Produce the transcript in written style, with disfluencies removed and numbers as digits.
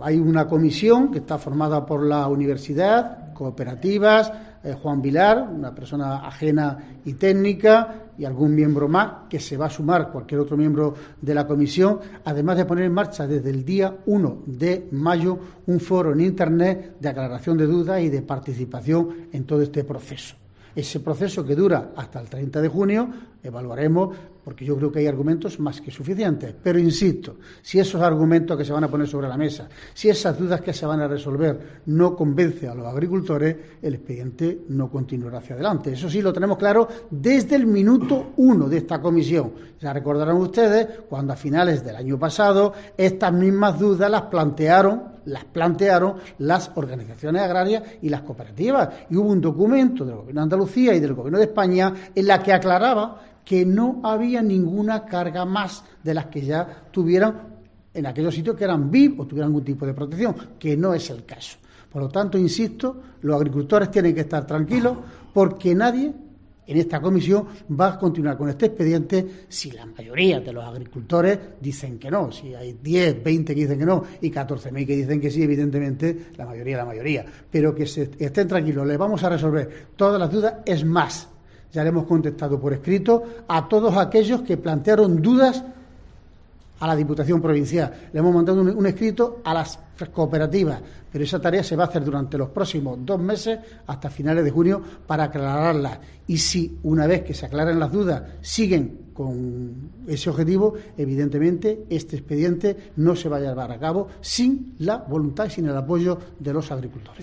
hay una comisión que está formada por la universidad, cooperativas, Juan Vilar, una persona ajena y técnica, y algún miembro más que se va a sumar, cualquier otro miembro de la comisión, además de poner en marcha desde el día 1 de mayo un foro en Internet de aclaración de dudas y de participación en todo este proceso. Ese proceso que dura hasta el 30 de junio, evaluaremos, porque yo creo que hay argumentos más que suficientes. Pero insisto, si esos argumentos que se van a poner sobre la mesa, si esas dudas que se van a resolver no convencen a los agricultores, el expediente no continuará hacia adelante. Eso sí lo tenemos claro desde el minuto 1 de esta comisión. Ya recordarán ustedes cuando a finales del año pasado estas mismas dudas las plantearon las organizaciones agrarias y las cooperativas. Y hubo un documento del Gobierno de Andalucía y del Gobierno de España en la que aclaraba que no había ninguna carga más de las que ya tuvieran en aquellos sitios que eran VIP o tuvieran algún tipo de protección, que no es el caso. Por lo tanto, insisto, los agricultores tienen que estar tranquilos porque nadie en esta comisión va a continuar con este expediente si la mayoría de los agricultores dicen que no. Si hay 10, 20 que dicen que no y 14.000 que dicen que sí, evidentemente la mayoría. Pero que estén tranquilos, les vamos a resolver todas las dudas. Es más, ya le hemos contestado por escrito a todos aquellos que plantearon dudas a la Diputación Provincial. Le hemos mandado un escrito a las cooperativas, pero esa tarea se va a hacer durante los próximos 2 meses hasta finales de junio para aclararlas. Y si una vez que se aclaren las dudas siguen con ese objetivo, evidentemente este expediente no se va a llevar a cabo sin la voluntad y sin el apoyo de los agricultores.